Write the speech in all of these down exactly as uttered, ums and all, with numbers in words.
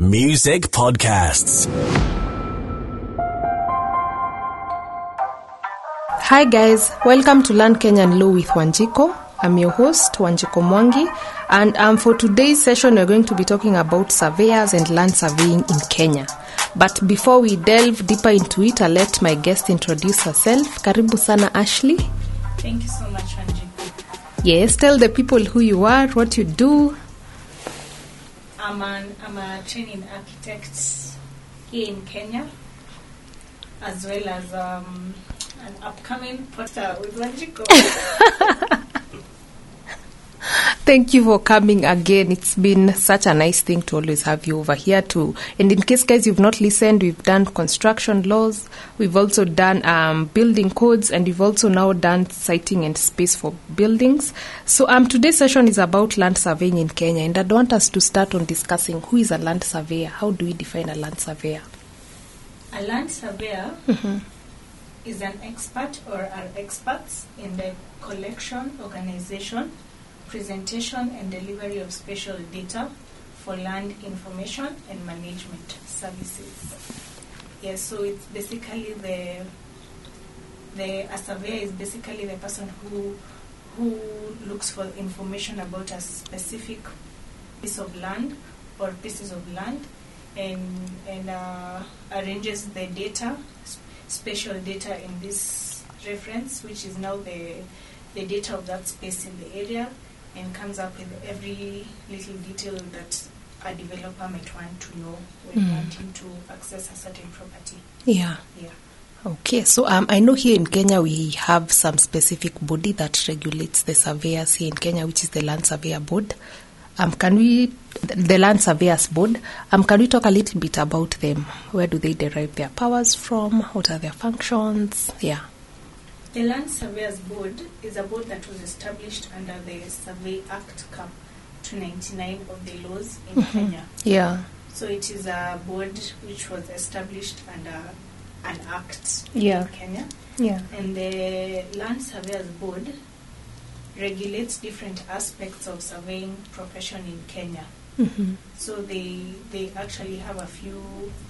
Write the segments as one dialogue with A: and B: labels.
A: Music Podcasts.
B: Hi guys, welcome to Learn Kenyan Law with Wanjiko. I'm your host, Wanjiko Mwangi, and um, for today's session we're going to be talking about surveyors and land surveying in Kenya. But before we delve deeper into it, I'll let my guest introduce herself. Karibu sana, Ashley.
C: Thank you so much, Wanjiko.
B: Yes, tell the people who you are, what you do.
C: I'm, an, I'm a training architect here in Kenya, as well as um, an upcoming poster with Wanjiko.
B: Thank you for coming again. It's been such a nice thing to always have you over here too. And in case, guys, you've not listened, we've done construction laws, we've also done um, building codes, and we've also now done siting and space for buildings. So um, today's session is about land surveying in Kenya, and I'd want us to start on discussing who is a land surveyor. How do we define a land surveyor?
C: A land surveyor
B: Mm-hmm.
C: is an expert or are experts in the collection, organization, presentation and delivery of spatial data for land information and management services. Yes, so it's basically the the a surveyor is basically the person who who looks for information about a specific piece of land or pieces of land and and uh, arranges the data, spatial data in this reference, which is now the the data of that space in the area, and comes up with every little detail that a developer might want to know when
B: Mm.
C: wanting to access a certain property.
B: Yeah.
C: Yeah.
B: Okay, so um, I know here in Kenya we have some specific body that regulates the surveyors here in Kenya, which is the Land Surveyor Board. Um, can we, the Land Surveyors Board, um, can we talk a little bit about them? Where do they derive their powers from? What are their functions? Yeah.
C: The Land Surveyors Board is a board that was established under the Survey Act Cap two ninety-nine of the laws in
B: Mhm.
C: Kenya.
B: Yeah.
C: So it is a board which was established under an act
B: Yeah.
C: in Kenya.
B: Yeah.
C: And the Land Surveyors Board regulates different aspects of surveying profession in Kenya.
B: Mm-hmm.
C: So they they actually have a few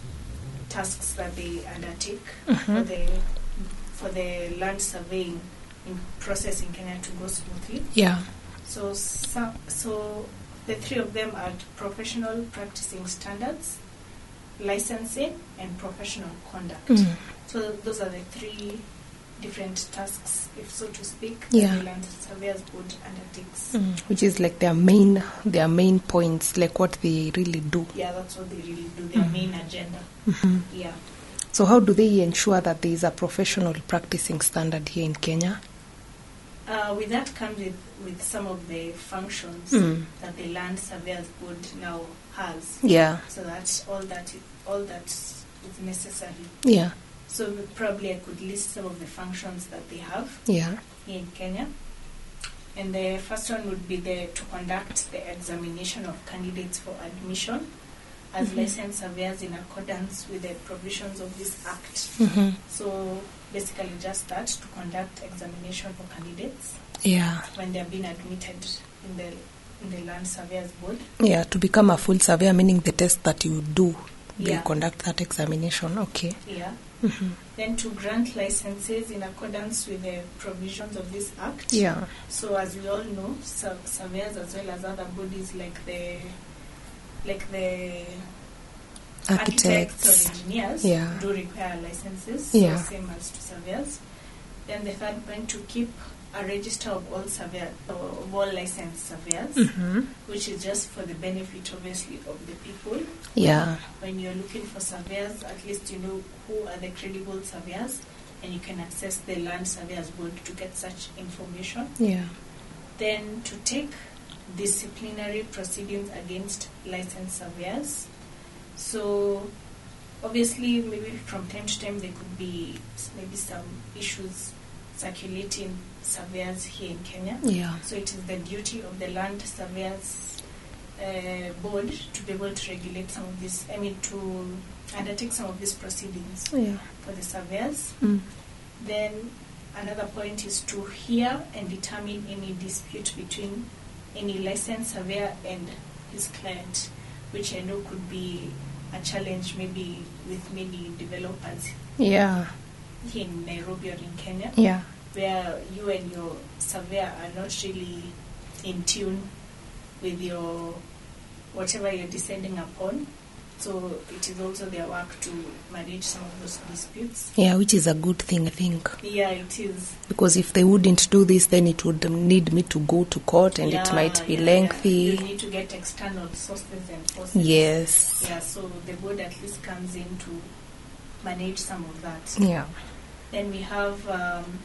C: tasks that they undertake
B: Mhm.
C: for the for the land surveying in process in Kenya to go smoothly.
B: Yeah.
C: So so, so the three of them are professional practicing standards, licensing, and professional conduct.
B: Mm.
C: So those are the three different tasks, if so to speak,
B: Yeah.
C: that the Land Surveyors Board undertakes.
B: Mm. Which is like their main, their main points, like what they really do.
C: Yeah, that's what they really do, their
B: Mhm.
C: main agenda.
B: Mm-hmm.
C: Yeah.
B: So how do they ensure that there is a professional practicing standard here in Kenya?
C: Uh, with that comes with, with some of the functions
B: Mm.
C: that the Land Surveyors Board now has,
B: Yeah.
C: so that all that all that is necessary.
B: Yeah.
C: So probably I could list some of the functions that they have
B: Yeah.
C: here in Kenya. And the first one would be the to conduct the examination of candidates for admission as
B: Mhm.
C: licensed surveyors in accordance with the provisions of this act.
B: Mm-hmm.
C: So basically just that, to conduct examination for candidates
B: Yeah.
C: when they are being admitted in the in the Land Surveyors Board.
B: Yeah, to become a full surveyor, meaning the test that you do, they
C: Yeah.
B: conduct that examination. Okay.
C: Yeah.
B: Mm-hmm.
C: Then to grant licenses in accordance with the provisions of this act.
B: Yeah.
C: So as we all know, sur- surveyors as well as other bodies like the like the architects
B: Architects.
C: or engineers
B: Yeah.
C: do require licenses,
B: Yeah.
C: so same as to surveyors. Then the third point, to keep a register of all surveyor of all licensed surveyors,
B: Mm-hmm.
C: which is just for the benefit, obviously, of the people.
B: Yeah.
C: When you're looking for surveyors, at least you know who are the credible surveyors, and you can access the Land Surveyors Board to get such information.
B: Yeah.
C: Then to take disciplinary proceedings against licensed surveyors. So obviously maybe from time to time there could be s- maybe some issues circulating surveyors here in Kenya.
B: Yeah.
C: So it is the duty of the Land Surveyors uh, Board to be able to regulate some of this, I mean to undertake some of these proceedings
B: Yeah.
C: for the surveyors.
B: Mm.
C: Then another point is to hear and determine any dispute between any licensed surveyor and his client, which I know could be a challenge maybe with many developers
B: Yeah.
C: here in Nairobi or in Kenya,
B: Yeah.
C: where you and your surveyor are not really in tune with your whatever you're deciding upon. So it is also their work to manage some of those disputes.
B: Yeah, which is a good thing, I think.
C: Yeah, it is.
B: Because if they wouldn't do this, then it would need me to go to court and
C: Yeah,
B: it might be
C: yeah,
B: lengthy.
C: Yeah. You need to get external sources and forces.
B: Yes.
C: Yeah, so the board at least comes in to manage some of that.
B: Yeah.
C: Then we have um,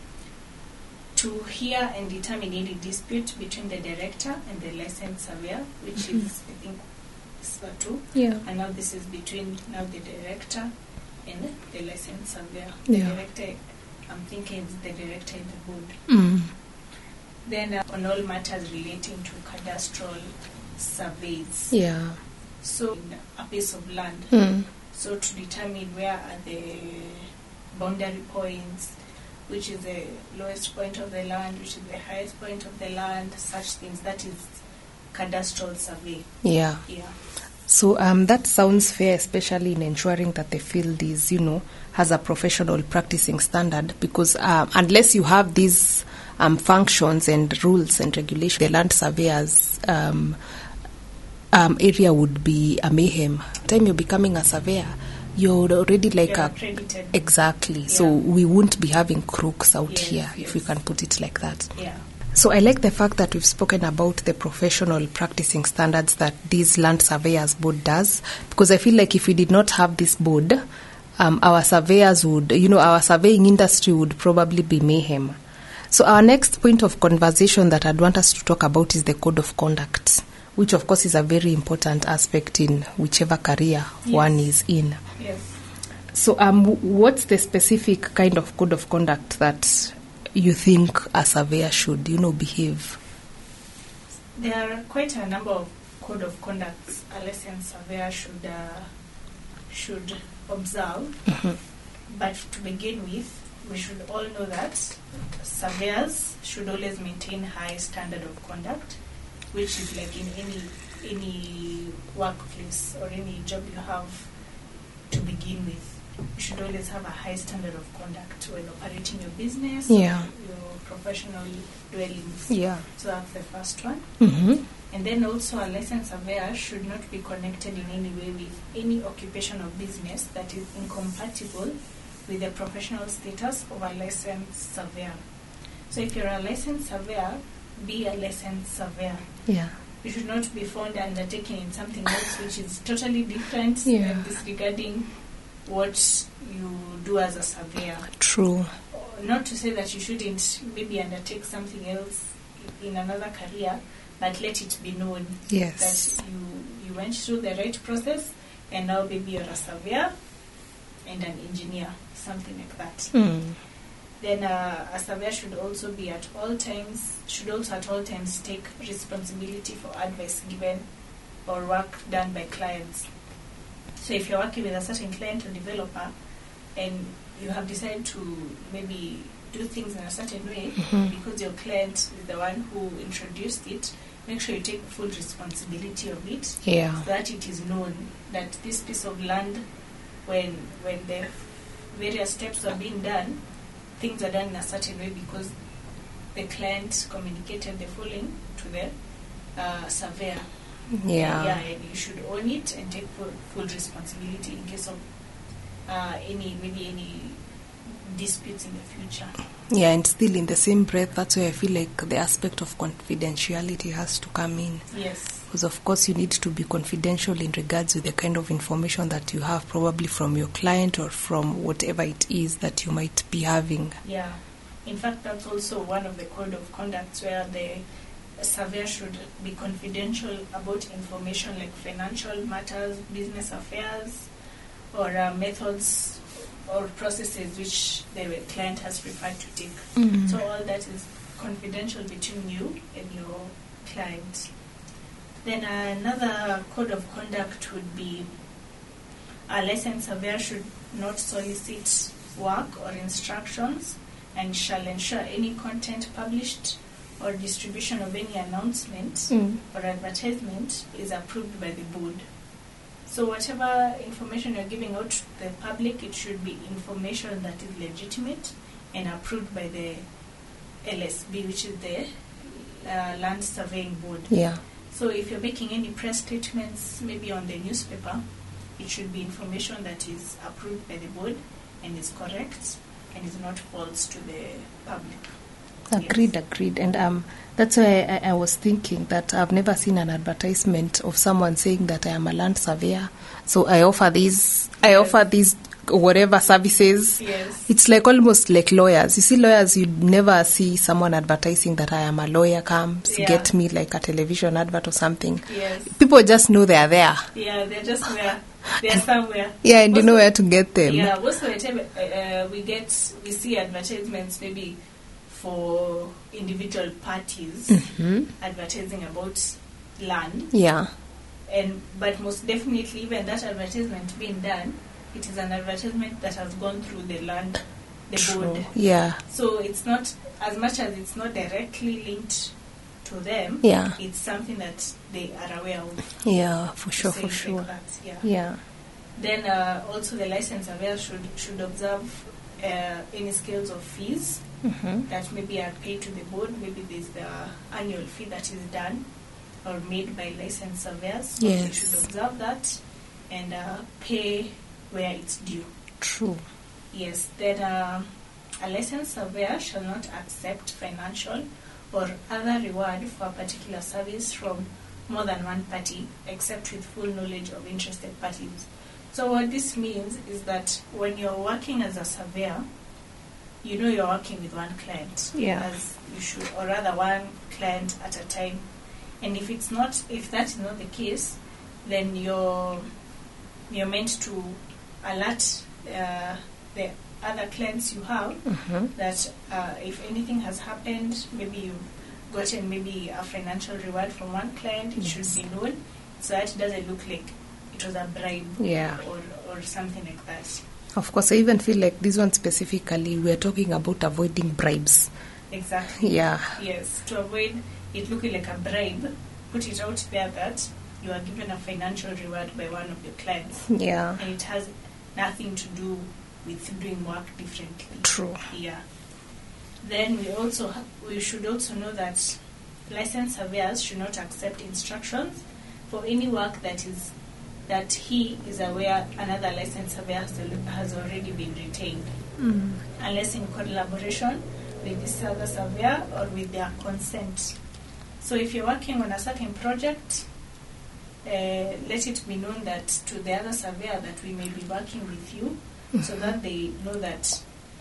C: to hear and determine any dispute between the director and the licensed surveyor, which
B: Mhm.
C: is, I think, SPA two.
B: Yeah.
C: And now this is between now the director and the licensed surveyor.
B: Yeah.
C: The director, I'm thinking it's the director and the board.
B: Mm.
C: Then uh, on all matters relating to cadastral surveys.
B: Yeah.
C: So in a piece of land.
B: Mm.
C: So to determine where are the boundary points, which is the lowest point of the land, which is the highest point of the land, such things. That is cadastral survey.
B: Yeah.
C: Yeah.
B: So um, that sounds fair, especially in ensuring that the field is, you know, has a professional practicing standard. Because um, unless you have these um, functions and rules and regulations, the land surveyors um, um, area would be a mayhem. By the time you're becoming a surveyor, you're already like
C: You're
B: a
C: accredited.
B: exactly.
C: Yeah.
B: So we won't be having crooks out
C: Yes,
B: here,
C: yes.
B: if we can put it like that.
C: Yeah.
B: So I like the fact that we've spoken about the professional practicing standards that this land surveyors board does, because I feel like if we did not have this board, um, our surveyors would, you know, our surveying industry would probably be mayhem. So our next point of conversation that I'd want us to talk about is the code of conduct, which of course is a very important aspect in whichever career
C: Yes.
B: one is in.
C: Yes.
B: So um, what's the specific kind of code of conduct that you think a surveyor should, you know, behave?
C: There are quite a number of code of conducts a licensed surveyor should uh, should observe.
B: Mm-hmm.
C: But to begin with, we should all know that surveyors should always maintain high standard of conduct, which is like in any any workplace or any job you have to begin with. You should always have a high standard of conduct when operating your business,
B: Yeah.
C: or your professional dwellings.
B: Yeah.
C: So that's the first one.
B: Mm-hmm.
C: And then also a licensed surveyor should not be connected in any way with any occupation or business that is incompatible with the professional status of a licensed surveyor. So if you're a licensed surveyor, be a licensed surveyor.
B: Yeah.
C: You should not be found undertaking in something else which is totally different
B: Yeah.
C: and disregarding what you do as a surveyor.
B: True.
C: Not to say that you shouldn't maybe undertake something else in another career, but let it be known
B: Yes.
C: that you, you went through the right process and now maybe you're a surveyor and an engineer, something like that.
B: Mm.
C: Then uh, a surveyor should also be at all times, should also at all times take responsibility for advice given or work done by clients. So if you're working with a certain client or developer and you have decided to maybe do things in a certain way,
B: Mhm.
C: because your client is the one who introduced it, make sure you take full responsibility of it,
B: Yeah.
C: so that it is known that this piece of land, when when the various steps are being done, things are done in a certain way because the client communicated the following to the uh, surveyor.
B: Yeah.
C: Yeah, and you should own it and take full, full responsibility in case of uh, any maybe any disputes in the future.
B: Yeah, and still in the same breath, that's where I feel like the aspect of confidentiality has to come in.
C: Yes.
B: Because of course you need to be confidential in regards to the kind of information that you have, probably from your client or from whatever it is that you might be having.
C: Yeah. In fact, that's also one of the code of conducts where the surveyor should be confidential about information like financial matters, business affairs, or uh, methods or processes which the client has prepared to take.
B: Mm.
C: So all that is confidential between you and your client. Then another code of conduct would be a licensed surveyor should not solicit work or instructions and shall ensure any content published or distribution of any announcement
B: Mm.
C: or advertisement is approved by the board. So whatever information you're giving out to the public, it should be information that is legitimate and approved by the L S B, which is the uh, Land Surveying Board.
B: Yeah.
C: So if you're making any press statements, maybe on the newspaper, it should be information that is approved by the board and is correct and is not false to the public.
B: Agreed,
C: Yes.
B: agreed. And um, that's why I, I was thinking that I've never seen an advertisement of someone saying that I am a land surveyor. So I offer these, I
C: Yes.
B: offer these whatever services.
C: Yes.
B: It's like almost like lawyers. You see, lawyers, you never see someone advertising that I am a lawyer, comes,
C: Yeah.
B: get me like a television advert or something.
C: Yes.
B: People just know they are there.
C: Yeah, they're just there. They're somewhere.
B: Yeah, and you
C: Most
B: know
C: of-
B: where to get them.
C: Yeah, most of the time uh, uh, we get, we see advertisements maybe for individual parties
B: hmm
C: advertising about land,
B: Yeah.
C: and but most definitely even that advertisement being done, it is an advertisement that has gone through the land, the
B: True.
C: board.
B: Yeah.
C: So it's not, as much as it's not directly linked to them,
B: Yeah.
C: it's something that they are aware of.
B: Yeah, for
C: to
B: sure,
C: say
B: for
C: it like
B: sure.
C: that, yeah.
B: Yeah.
C: Then uh, also the license surveyor should should observe uh, any scales of fees
B: hmm
C: that maybe are paid to the board. Maybe there's the annual fee that is done or made by licensed surveyors. So they
B: Yes.
C: should observe that and uh, pay where it's due.
B: True.
C: Yes. Then uh, a licensed surveyor shall not accept financial or other reward for a particular service from more than one party, except with full knowledge of interested parties. So what this means is that when you're working as a surveyor, you know you're working with one client,
B: Yeah.
C: as you should, or rather one client at a time. And if it's not, if that is not the case, then you're you're meant to alert uh, the other clients you have
B: hmm
C: that uh, if anything has happened, maybe you've gotten maybe a financial reward from one client, it
B: Yes.
C: should be known so that it doesn't look like it was a bribe
B: Yeah.
C: or, or something like that.
B: Of course, I even feel like this one specifically, we're talking about avoiding bribes.
C: Exactly.
B: Yeah.
C: Yes, to avoid it looking like a bribe, put it out there that you are given a financial reward by one of your clients
B: Yeah.
C: and it has nothing to do with doing work differently.
B: True.
C: Yeah. Then we also ha- we should also know that licensed surveyors should not accept instructions for any work that is that he is aware another licensed surveyor has, al- has already been retained,
B: Mm.
C: unless in collaboration with this other surveyor or with their consent. So if you're working on a certain project, uh, let it be known that to the other surveyor that we may be working with you, so that they know that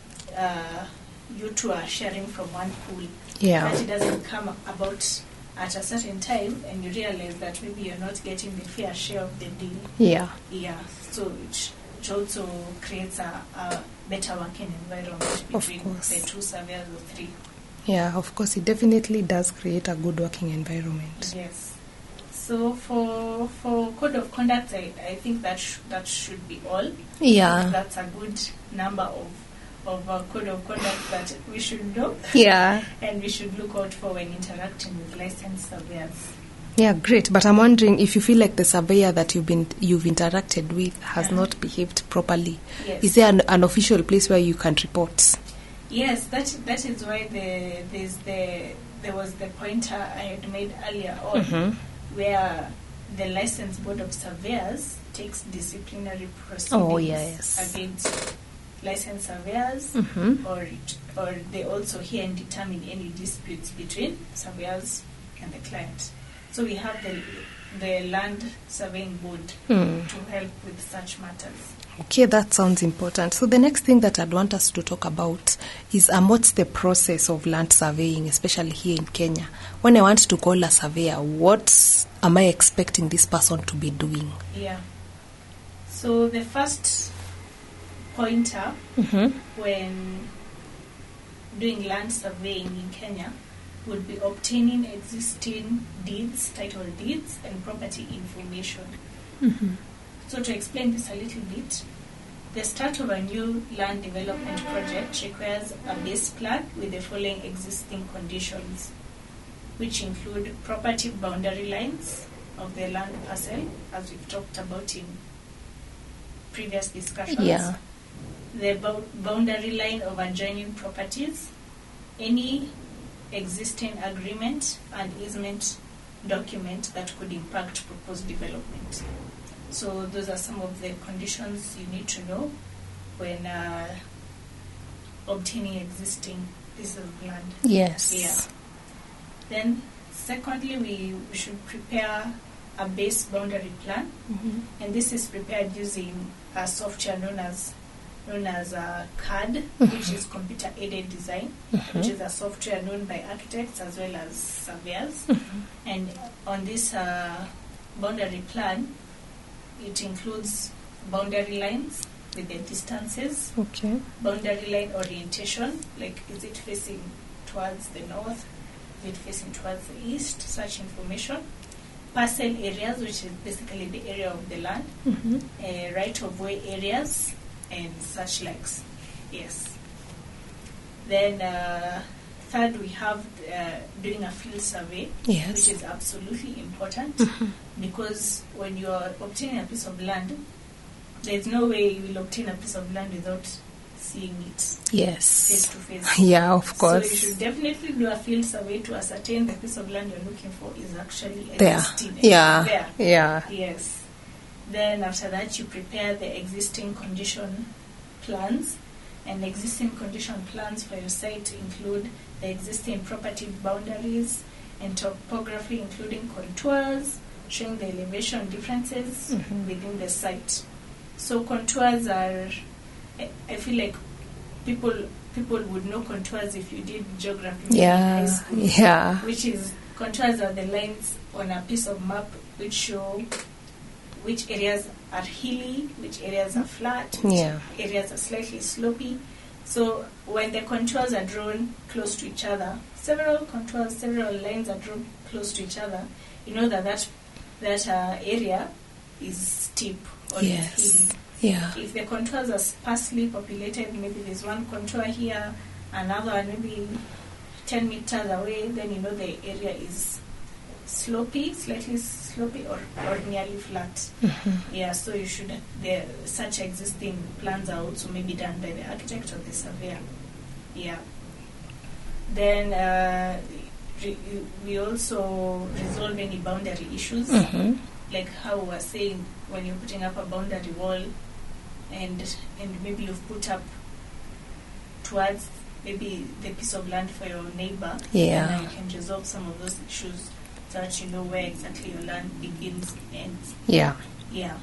C: uh, you two are sharing from one pool.
B: Yeah.
C: That it doesn't come about at a certain time and you realize that maybe you're not getting the fair share of the deal.
B: Yeah.
C: Yeah, so it, it also creates a, a better working environment
B: Of
C: between
B: course.
C: the two surveyors or three.
B: Yeah, of course, it definitely does create a good working environment.
C: Yes. So for for code of conduct, I, I think that sh- that should be all.
B: Yeah.
C: That's a good number of of uh, code of conduct that we should know
B: Yeah.
C: and we should look out for when interacting with licensed surveyors.
B: Yeah, great. But I'm wondering if you feel like the surveyor that you've been you've interacted with has
C: Yeah.
B: not behaved properly.
C: Yes.
B: Is there an, an official place where you can report?
C: Yes, that that is why the there's the there was the pointer I had made earlier on,
B: Mhm.
C: where the licensed board of surveyors takes disciplinary proceedings
B: Oh, yes.
C: against licensed surveyors,
B: Mhm.
C: or it, or they also hear and determine any disputes between surveyors and the client. So we have the the land surveying board
B: Hmm.
C: to help with such matters.
B: Okay, that sounds important. So the next thing that I'd want us to talk about is um, what's the process of land surveying, especially here in Kenya. When I want to call a surveyor, what am I expecting this person to be doing?
C: Yeah. So the first pointer
B: Mm-hmm.
C: when doing land surveying in Kenya would be obtaining existing deeds, title deeds, and property information.
B: Mm-hmm.
C: So to explain this a little bit, the start of a new land development project requires a base plan with the following existing conditions, which include property boundary lines, of the land parcel, as we've talked about in previous discussions.
B: Yeah.
C: The bou- boundary line of adjoining properties, any existing agreement and easement document that could impact proposed development. So those are some of the conditions you need to know when uh, obtaining existing pieces of land.
B: Yes.
C: Yeah. Then, secondly, we, we should prepare a base boundary plan,
B: Mm-hmm.
C: and this is prepared using a software known as known as uh, C A D,
B: Mhm.
C: which is computer aided design,
B: Mhm.
C: which is a software known by architects as well as surveyors.
B: Mhm.
C: And on this uh, boundary plan, it includes boundary lines with the distances,
B: Okay.
C: boundary line orientation, like is it facing towards the north, is it facing towards the east, such information. Parcel areas, which is basically the area of the land,
B: Mm-hmm.
C: uh, right-of-way areas, and such likes. Yes. Then uh, third, we have uh, doing a field survey,
B: Yes.
C: which is absolutely important
B: Mhm.
C: because when you are obtaining a piece of land, there's no way you will obtain a piece of land without seeing it face
B: Yes.
C: to face.
B: Yeah, of
C: So you
B: course.
C: should definitely do a field survey to ascertain the piece of land you're looking for is actually
B: There.
C: existing.
B: Yeah.
C: There.
B: Yeah.
C: Yes. Then after that, you prepare the existing condition plans. And existing condition plans for your site include the existing property boundaries and topography, including contours, showing the elevation differences
B: Mhm.
C: within the site. So contours are, I, I feel like people people would know contours if you did geography maybe in high
B: Yeah.
C: school,
B: Yeah.
C: which is contours are the lines on a piece of map which show which areas are hilly, which areas are flat, which
B: Yeah.
C: areas are slightly slopey. So when the contours are drawn close to each other, several contours, several lines are drawn close to each other, you know that that, that uh, area is steep or is
B: Yes.
C: hilly.
B: Yeah.
C: If the contours are sparsely populated, maybe there's one contour here, another one maybe ten meters away, then you know the area is slopey, slightly slopey, or, or nearly flat.
B: Mhm.
C: Yeah, so you should, the, such existing plans are also maybe done by the architect or the surveyor. Yeah. Then uh, re, we also resolve any boundary issues,
B: Mhm.
C: like how we were saying, when you're putting up a boundary wall and and maybe you've put up towards maybe the piece of land for your neighbor,
B: Yeah.
C: and you can resolve some of those issues so that you know where exactly your land begins and ends.
B: Yeah.
C: Yeah.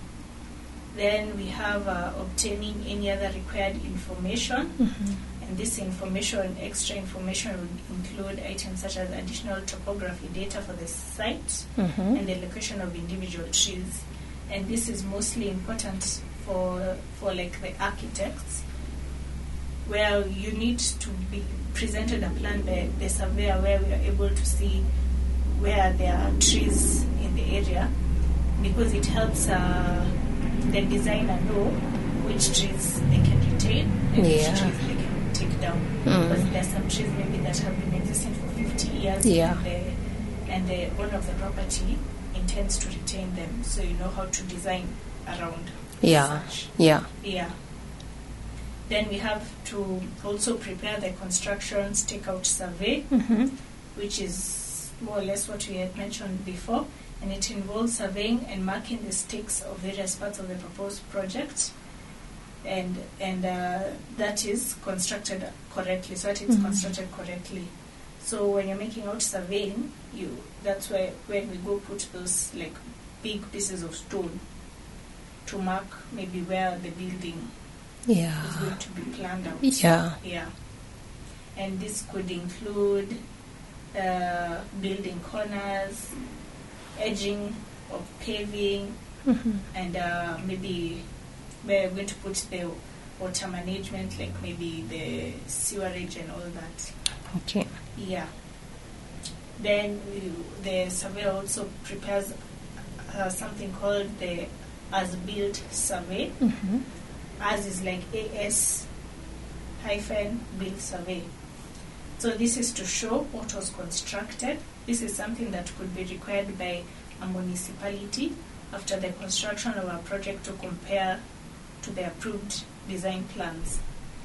C: Then we have uh, obtaining any other required information,
B: Mhm.
C: and this information, extra information, would include items such as additional topography data for the site
B: Mhm.
C: and the location of individual trees. And this is mostly important for for like the architects, where you need to be presented a plan by the surveyor where we are able to see where there are trees in the area, because it helps uh, the designer know which trees they can retain and
B: Yeah.
C: which trees they can take down.
B: Mm.
C: Because there are some trees maybe that have been existing for fifty years,
B: Yeah.
C: and, the, and the owner of the property intends to retain them, so you know how to design around
B: Yeah.
C: such.
B: Yeah.
C: Yeah. Then we have to also prepare the construction stakeout survey,
B: Mhm.
C: which is more or less what we had mentioned before, and it involves surveying and marking the stakes of various parts of the proposed project, and and uh, that is constructed correctly, so that it's
B: Mhm.
C: constructed correctly. So when you're making out surveying, you that's where when we go put those like big pieces of stone to mark maybe where the building is
B: Yeah.
C: going to be planned out.
B: Yeah.
C: Yeah. And this could include uh, building corners, edging of paving,
B: Mhm.
C: and uh, maybe we're going to put the water management, like maybe the sewerage and all that.
B: Okay.
C: Yeah. Then we, the surveyor also prepares uh, something called the as-built survey.
B: Mhm.
C: As is like A S hyphen build survey. So this is to show what was constructed. This is something that could be required by a municipality after the construction of a project to compare to the approved design plans.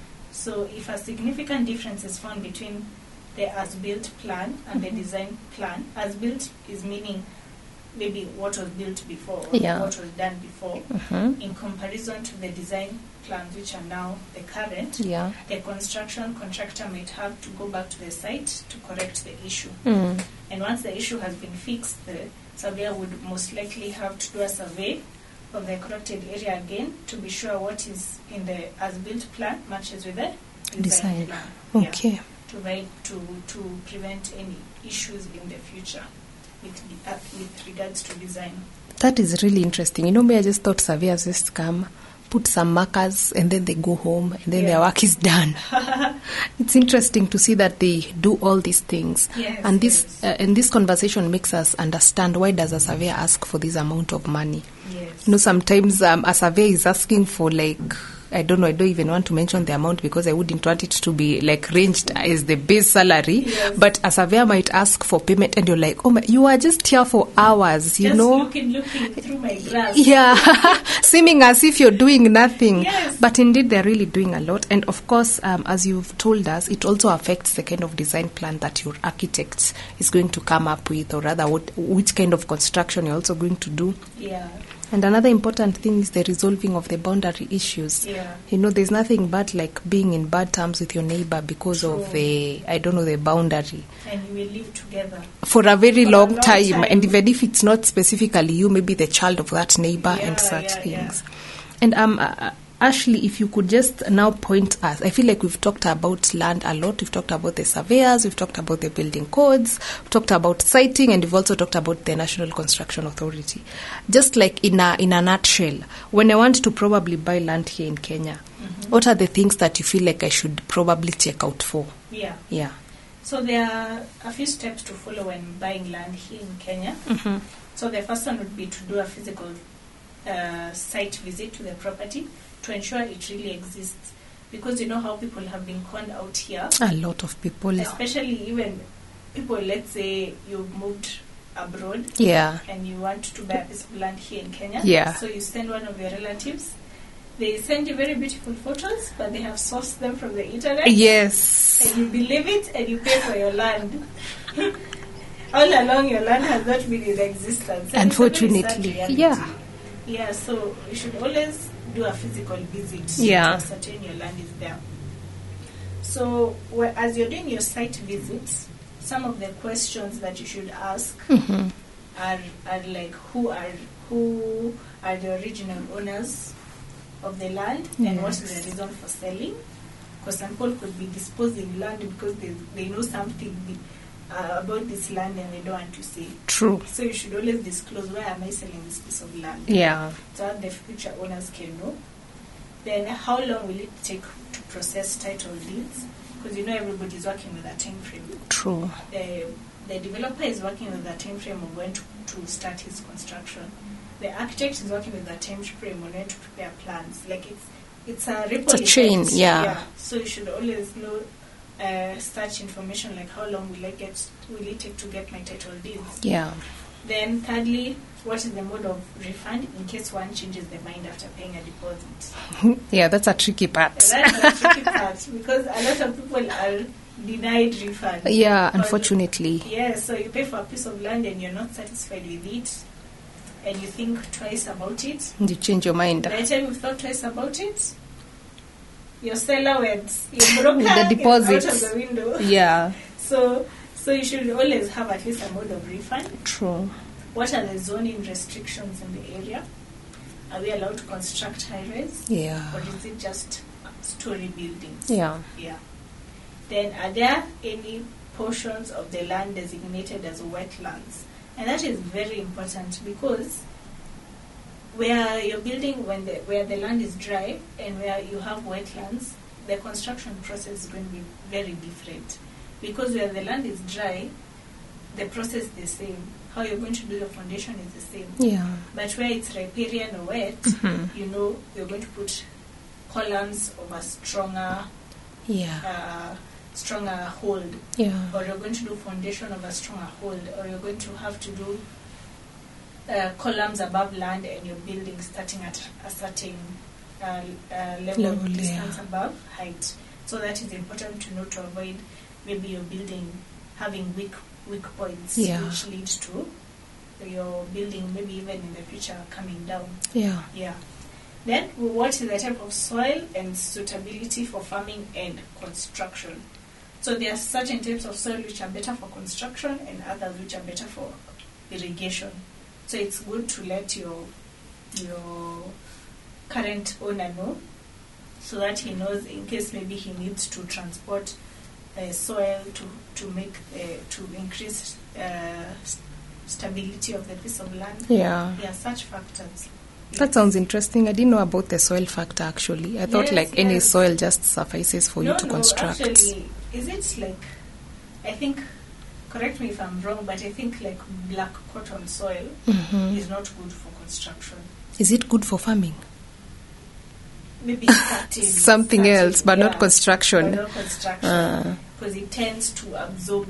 C: So if a significant difference is found between the as-built plan and the design plan, as-built is meaning maybe what was built before or
B: Yeah.
C: what was done before,
B: Mhm.
C: in comparison to the design plans, which are now the current,
B: Yeah.
C: the construction contractor might have to go back to the site to correct the issue.
B: Mm.
C: And once the issue has been fixed, the surveyor would most likely have to do a survey of the corrected area again to be sure what is in the as-built plan matches with the design,
B: Design.
C: plan.
B: Okay.
C: Yeah, to, ri- to, to prevent any issues in the future with, the, uh, with regards to design.
B: That is really interesting. You know, me, I just thought surveyors just come, put some markers, and then they go home, and then
C: Yeah.
B: their work is done. It's interesting to see that they do all these things.
C: Yes,
B: and this
C: yes.
B: uh, and this conversation makes us understand why does a surveyor ask for this amount of money.
C: Yes.
B: You know, sometimes um, a surveyor is asking for like, I don't know, I don't even want to mention the amount because I wouldn't want it to be like ranged as the base salary.
C: Yes.
B: But a surveyor might ask for payment and you're like, oh my, you are just here for hours, you
C: Just
B: know?
C: looking, looking through my grass.
B: Yeah, seeming as if you're doing nothing.
C: Yes.
B: But indeed, they're really doing a lot. And of course, um, as you've told us, it also affects the kind of design plan that your architect is going to come up with, or rather, what, which kind of construction you're also going to do.
C: Yeah.
B: And another important thing is the resolving of the boundary issues.
C: Yeah.
B: You know, there's nothing bad like being in bad terms with your neighbor because
C: True.
B: of the, I don't know, the boundary.
C: And you will live together.
B: For a very
C: For a
B: long,
C: long
B: time.
C: time.
B: And even if it's not specifically you, maybe the child of that neighbor
C: Yeah,
B: and such
C: yeah,
B: things. And um, uh, Ashley, if you could just now point us, I feel like we've talked about land a lot. We've talked about the surveyors, we've talked about the building codes, we've talked about siting, and we've also talked about the National Construction Authority. Just like in a in a nutshell, when I want to probably buy land here in Kenya,
C: Mm-hmm.
B: what are the things that you feel like I should probably check out for?
C: Yeah.
B: Yeah.
C: So there are a few steps to follow when buying land here in Kenya.
B: Mm-hmm.
C: So the first one would be to do a physical uh, site visit to the property to ensure it really exists. Because you know how people have been conned out here,
B: A lot of people.
C: especially even people, let's say you've moved abroad
B: Yeah.
C: and you want to buy a piece of land here in Kenya.
B: Yeah.
C: So you send one of your relatives. They send you very beautiful photos, but they have sourced them from the internet.
B: Yes.
C: And you believe it and you pay for your land. All along your land has not been in existence. And it's a very sad
B: Unfortunately.
C: reality.
B: Yeah.
C: Yeah, so you should always do a physical visit
B: Yeah.
C: to ascertain your land is there. So wh- as you're doing your site visits, some of the questions that you should ask
B: Mm-hmm.
C: are, are like who are who are the original owners of the land and what is
B: Yes.
C: the reason for selling. Because some people could be disposing land because they, they know something uh, about this land and they don't want to say.
B: True.
C: So you should always disclose why am I selling this piece of land,
B: Yeah.
C: so that the future owners can know. Then how long will it take to process title deeds? Because you know everybody's working with a time frame.
B: True.
C: The, the developer is working with a time frame of when to, to start his construction. The architect is working with a time frame on when to prepare plans. Like it's it's a ripple
B: It's a chain,
C: effect.
B: yeah.
C: So you should always know uh, such information, like how long will I get will it take to get my title deeds.
B: Yeah.
C: Then thirdly, what is the mode of refund in case one changes their mind after paying a deposit?
B: Yeah, that's a tricky part.
C: That's a tricky part because a lot of people are denied refund.
B: Yeah,
C: But-
B: unfortunately.
C: Yeah, so you pay for a piece of land and you're not satisfied with it, and you think twice about it.
B: You change your mind.
C: By the time you thought twice about it, your seller went, your broker
B: With the
C: is out
B: deposits.
C: of the window.
B: Yeah.
C: So, so you should always have at least a mode of refund.
B: True.
C: What are the zoning restrictions in the area? Are we allowed to construct high-rise?
B: Yeah.
C: Or is it just story buildings?
B: Yeah.
C: Yeah. Then are there any portions of the land designated as wetlands? And that is very important because where you're building when the, where the land is dry and where you have wetlands, the construction process is going to be very different. Because where the land is dry, the process is the same. How you're going to do the foundation is the same.
B: Yeah.
C: But where it's riparian or wet,
B: Mhm.
C: you know, you're going to put columns of a stronger,
B: Yeah.
C: uh, stronger hold,
B: Yeah.
C: or you're going to do foundation of a stronger hold, or you're going to have to do uh, columns above land and your building starting at a certain uh, uh, level,
B: Level,
C: of distance
B: yeah.
C: above height. So that is important to know to avoid maybe your building having weak weak points,
B: Yeah.
C: which leads to your building maybe even in the future coming down.
B: Yeah.
C: Yeah. Then what is the type of soil and suitability for farming and construction? So there are certain types of soil which are better for construction and others which are better for irrigation. So it's good to let your your current owner know, so that he knows in case maybe he needs to transport uh, soil to to make uh, to increase uh, st- stability of the piece of land.
B: Yeah.
C: Yeah, such factors.
B: That sounds interesting. I didn't know about the soil factor actually. I thought
C: Yes,
B: like any
C: yes.
B: soil just suffices for
C: no,
B: you to
C: no,
B: construct.
C: Actually, is it like, I think, correct me if I'm wrong, but I think like black cotton soil
B: Mhm.
C: is not good for construction.
B: Is it good for farming?
C: Maybe starting
B: Something
C: starting,
B: else, but not
C: yeah,
B: construction.
C: But not construction,
B: Uh,
C: because it tends to absorb.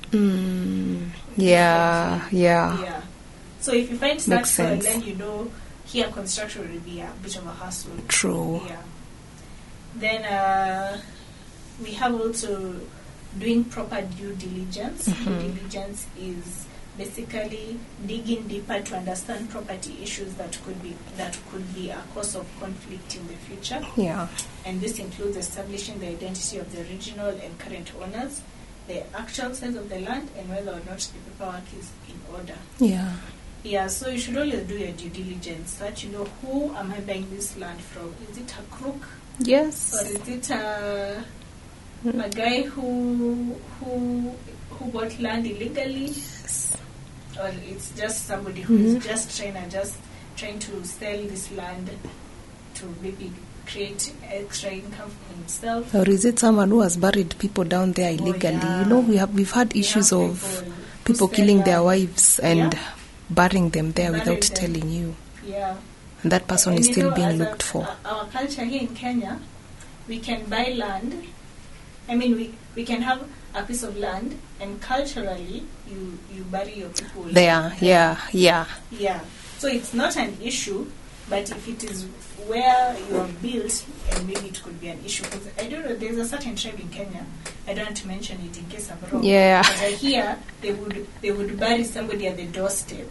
B: mm, yeah, yeah.
C: Yeah. So if you find such
B: Makes
C: soil,
B: sense.
C: then you know here construction will be a bit of a hassle.
B: True.
C: Yeah. Then uh, we have also doing proper due diligence.
B: Mhm.
C: Due diligence is basically digging deeper to understand property issues that could be that could be a cause of conflict in the future.
B: Yeah.
C: And this includes establishing the identity of the original and current owners, the actual size of the land, and whether or not the paperwork is in order.
B: Yeah.
C: Yeah, so you should always do your due diligence, so that you know, who am I buying this land from? Is it a crook,
B: Yes.
C: or is it a, a guy who who who bought land illegally,
B: Yes.
C: or it's just somebody who is
B: Mhm.
C: just trying to just trying to sell this land to maybe create extra income for himself?
B: Or is it someone who has buried people down there illegally?
C: yeah.
B: You know, we have we've had
C: We
B: issues
C: have
B: of
C: people
B: people
C: who
B: killing
C: sell
B: their
C: land.
B: wives and
C: Yeah.
B: burying them there
C: Burying
B: without
C: them.
B: telling you.
C: Yeah.
B: And that person
C: And
B: is
C: you
B: still
C: know,
B: being
C: as a-
B: looked for.
C: uh, Our culture here in Kenya, we can buy land. I mean, we, we can have a piece of land, and culturally, you, you bury your people
B: There, yeah, yeah.
C: Yeah. So it's not an issue, but if it is where you are built, and maybe it could be an issue. Because I don't know, there's a certain tribe in Kenya. I don't want to mention it in case I'm wrong.
B: Yeah.
C: But I hear they would they would bury somebody at the doorstep.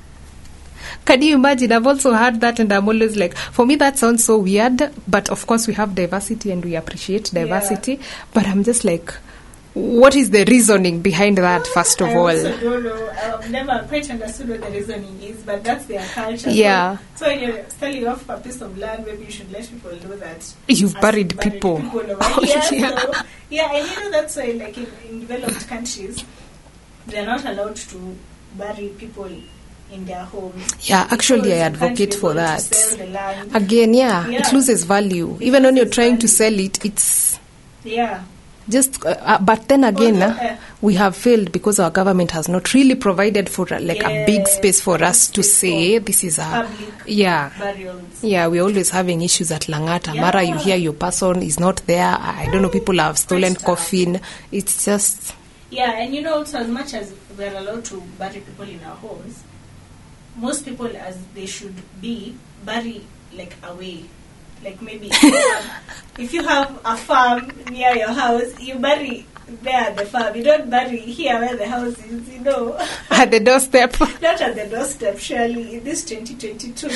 B: Can you imagine? I've also heard that, and I'm always like, for me, that sounds so weird. But of course, we have diversity and we appreciate diversity. But I'm just like, what is the reasoning behind that, first of
C: I
B: all?
C: also don't know. I've never quite understood what the reasoning is, but that's their culture.
B: Yeah.
C: So, so when you're selling off a piece of land, maybe you should let people know that
B: You've
C: as
B: buried people.
C: over
B: Oh,
C: here.
B: yeah.
C: So, yeah, and you know that's why, like in, in developed countries, they're not allowed to bury people in their homes.
B: Yeah, actually, I
C: Because you can't
B: advocate
C: be
B: for
C: able to
B: that.
C: sell the land.
B: Again, yeah,
C: Yeah.
B: it loses value.
C: It
B: Even when you're
C: loses
B: trying to
C: value.
B: sell it, it's
C: Yeah.
B: just. Uh, uh, but then again,
C: Although,
B: uh,
C: uh,
B: we have failed because our government has not really provided for uh, like a big
C: Yes,
B: space for
C: big
B: us to
C: space
B: say
C: for
B: this is a.
C: public
B: Yeah.
C: burials.
B: Yeah, we're always having issues at Langata.
C: Yeah.
B: Mara, you hear your person is not there. I I don't know, people have stolen
C: Fresh stuff.
B: coffin. It's just.
C: Yeah, and you know, also as much as we're allowed to bury people in our homes, most people, as they should be, bury like away. Like maybe if you have, if you have a farm near your house, you bury there at the farm. You don't bury here where the house is, you know.
B: At the doorstep.
C: Not at the doorstep, surely, in this twenty twenty-two.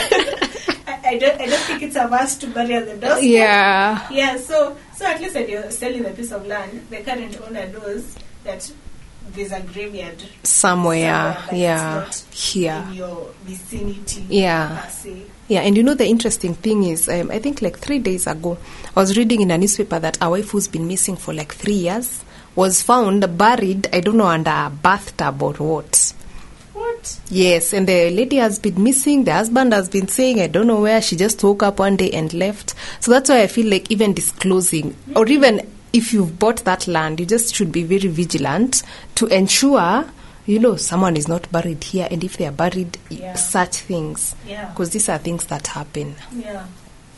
C: I, I, don't, I don't think it's a must to bury at the doorstep.
B: Yeah.
C: Yeah, so so at least when you're selling a piece of land, the current owner knows that there's a graveyard
B: Somewhere.
C: but
B: Yeah.
C: it's not
B: Here.
C: in your vicinity.
B: Yeah.
C: Per se.
B: Yeah, and you know the interesting thing is, um, I think like three days ago, I was reading in a newspaper that a wife who's been missing for like three years was found buried, I don't know, under a bathtub or what.
C: What?
B: Yes, and the lady has been missing. The husband has been saying, I don't know where. She just woke up one day and left. So that's why I feel like even disclosing, or even if you've bought that land, you just should be very vigilant to ensure, you know, someone is not buried here. And if they are buried,
C: Yeah.
B: such things.
C: Yeah.
B: Because these are things that happen.
C: Yeah.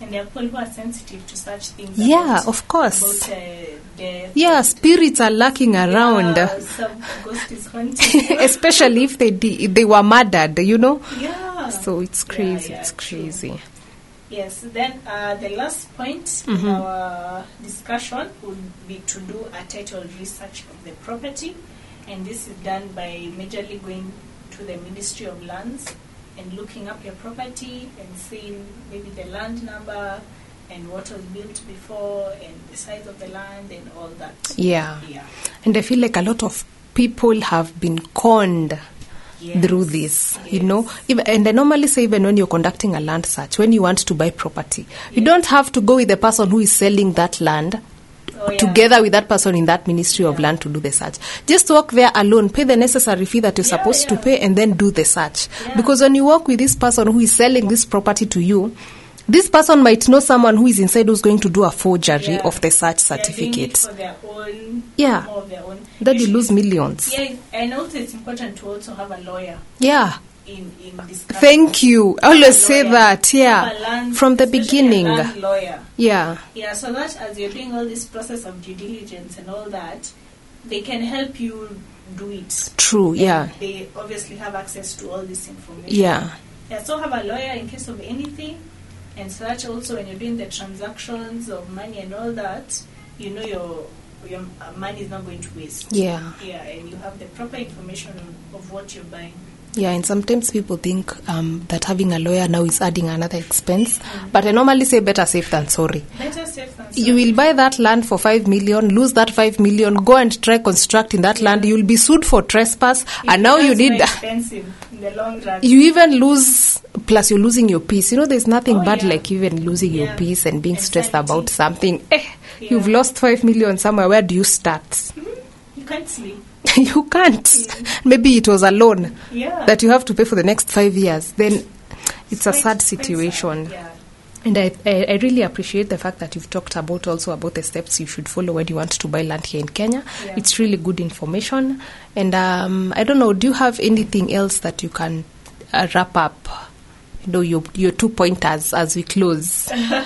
C: And there are people who are sensitive to such things.
B: Yeah,
C: about,
B: of course.
C: About, uh, death.
B: Yeah, spirits are lurking around.
C: Yeah, some ghost is haunting.
B: Especially if they de- if they were murdered, you know.
C: Yeah.
B: So it's crazy.
C: Yeah, yeah,
B: it's crazy.
C: True. Yes. Then uh, the last point
B: Mm-hmm.
C: in our discussion would be to do a title research of the property, and this is done by majorly going to the Ministry of Lands and looking up your property and seeing maybe the land number and what was built before and the size of the land and all that.
B: Yeah.
C: Yeah.
B: And I feel like a lot of people have been conned
C: Yes.
B: through this,
C: Yes.
B: you know. Even, and I normally say, even when you're conducting a land search, when you want to buy property, you
C: Yeah.
B: don't have to go with the person who is selling that land
C: Oh, yeah.
B: together with that person in that Ministry of
C: Yeah.
B: Land to do the search. Just walk there alone, pay the necessary fee that you're
C: Yeah,
B: supposed to
C: yeah.
B: pay, and then do the search.
C: Yeah.
B: Because when you walk with this person who is selling this property to you, this person might know someone who is inside who's going to do a forgery
C: Yeah.
B: of the search
C: They are doing it
B: certificate.
C: for their own,
B: Yeah.
C: more of their own.
B: Then you
C: should-
B: lose millions.
C: Yeah, and also it's important to also have a lawyer
B: Yeah.
C: in in discussion.
B: Thank you. I always say
C: Lawyer.
B: that,
C: Have a
B: yeah.
C: land-
B: From the
C: especially
B: beginning.
C: a land lawyer.
B: Yeah.
C: Yeah, so that as you're doing all this process of due diligence and all that, they can help you do it.
B: True, yeah.
C: And they obviously have access to all this information.
B: Yeah.
C: Yeah, so have a lawyer in case of anything, and so that also when you're doing the transactions of money and all that, you know your your money is not going to waste.
B: Yeah.
C: Yeah, and you have the proper information of, of what you're buying.
B: Yeah, and sometimes people think um, that having a lawyer now is adding another expense. But I normally say better safe than sorry.
C: Better safe than
B: You will buy that land for five million, lose that five million, go and try constructing that land. You will be sued for trespass, and now you need.
C: More expensive in the long run.
B: You even lose, plus you're losing your peace. You know, there's nothing
C: Oh,
B: bad
C: yeah.
B: like even losing your
C: Yeah.
B: peace and being
C: And
B: stressed
C: sanity.
B: about something. Eh,
C: Yeah.
B: you've lost five million somewhere. Where do you start?
C: You can't sleep.
B: You can't. Maybe it was a loan
C: Yeah.
B: that you have to pay for the next five years. Then it's a
C: Quite-
B: sad
C: quite
B: situation.
C: sad, Yeah.
B: And I, I, I really appreciate the fact that you've talked about also about the steps you should follow when you want to buy land here in Kenya.
C: Yeah.
B: It's really good information. And um, I don't know, do you have anything else that you can uh, wrap up? You know, your, your two pointers as we close.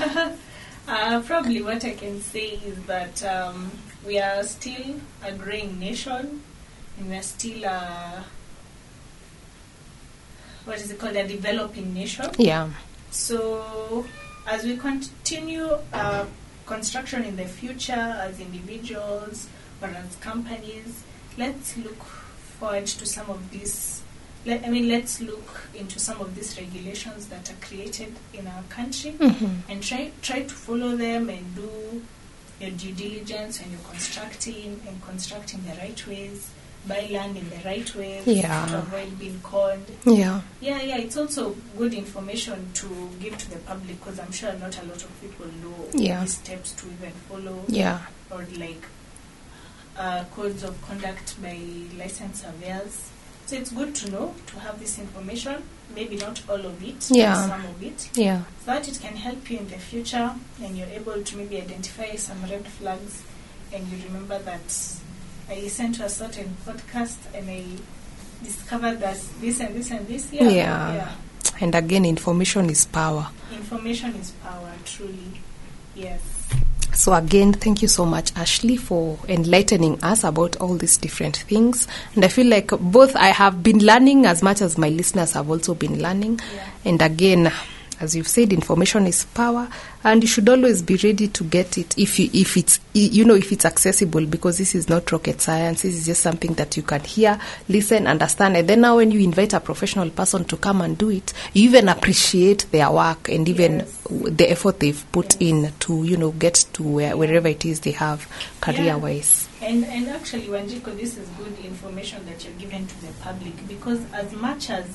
C: Uh, probably what I can say is that um, we are still a growing nation, and we are still a, what is it called, a developing nation.
B: Yeah.
C: So as we continue uh, construction in the future as individuals or as companies, let's look forward to some of these. Let, I mean, let's look into some of these regulations that are created in our country
B: Mhm.
C: and try try to follow them and do your due diligence when you're constructing and constructing the right ways, buy land in the right ways
B: Yeah.
C: to avoid being conned.
B: Yeah.
C: Yeah, yeah, it's also good information to give to the public because I'm sure not a lot of people know
B: Yeah.
C: these steps to even follow
B: Yeah.
C: or like uh, codes of conduct by licensed surveyors. So it's good to know, to have this information, maybe not all of it,
B: Yeah.
C: but some of it,
B: Yeah.
C: so that it can help you in the future and you're able to maybe identify some red flags and you remember that I listened to a certain podcast and I discovered that this and this and this. Yeah.
B: Yeah. And again, information is power.
C: Information is power, truly. Yes.
B: So again, thank you so much, Ashley, for enlightening us about all these different things. And I feel like both I have been learning as much as my listeners have also been learning.
C: Yeah.
B: And again, as you've said, information is power, and you should always be ready to get it if you, if it's you know if it's accessible, because this is not rocket science. This is just something that you can hear, listen, understand, and then now when you invite a professional person to come and do it, you even appreciate their work and even
C: Yes.
B: w- the effort they've put
C: Yes.
B: in to you know get to where, wherever it is they have career wise.
C: And and actually, Wanjiko, this is good information that you're giving to the public, because as much as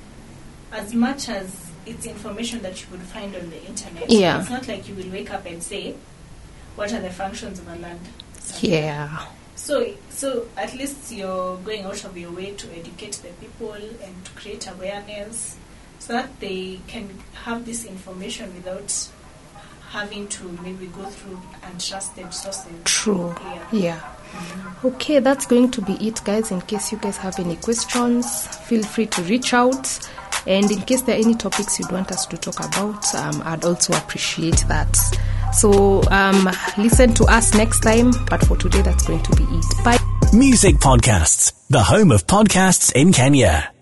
C: as much as it's information that you would find on the internet,
B: Yeah.
C: it's not like you will wake up and say, what are the functions of a land?
B: Yeah.
C: So, so at least you're going out of your way to educate the people and to create awareness so that they can have this information without having to maybe go through untrusted sources.
B: True.
C: Yeah.
B: Yeah. Okay, that's going to be it, guys. In case you guys have any questions, feel free to reach out. And in case there are any topics you'd want us to talk about, um, I'd also appreciate that. So um, listen to us next time, but for today, that's going to be it. Bye.
A: Music Podcasts, the home of podcasts in Kenya.